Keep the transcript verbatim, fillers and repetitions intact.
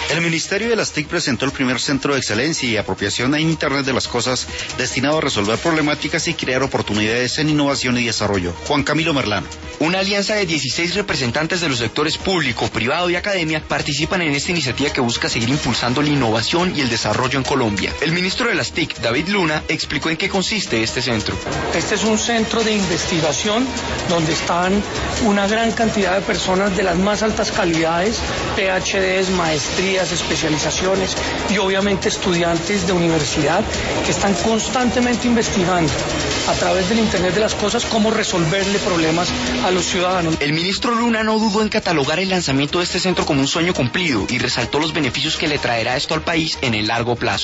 El Ministerio de las T I C presentó el primer centro de excelencia y apropiación en Internet de las Cosas destinado a resolver problemáticas y crear oportunidades en innovación y desarrollo. Juan Camilo Merlano. Una alianza de dieciséis representantes de los sectores público, privado y academia participan en esta iniciativa que busca seguir impulsando la innovación y el desarrollo en Colombia. El ministro de las T I C, David Luna, explicó en qué consiste este centro. Este es un centro de investigación donde están una gran cantidad de personas de las más altas calidades, P H Ds, maestrías, especializaciones y obviamente estudiantes de universidad que están constantemente investigando a través del Internet de las Cosas cómo resolverle problemas a los ciudadanos. El ministro Luna no dudó en catalogar el lanzamiento de este centro como un sueño cumplido y resaltó los beneficios que le traerá esto al país en el largo plazo.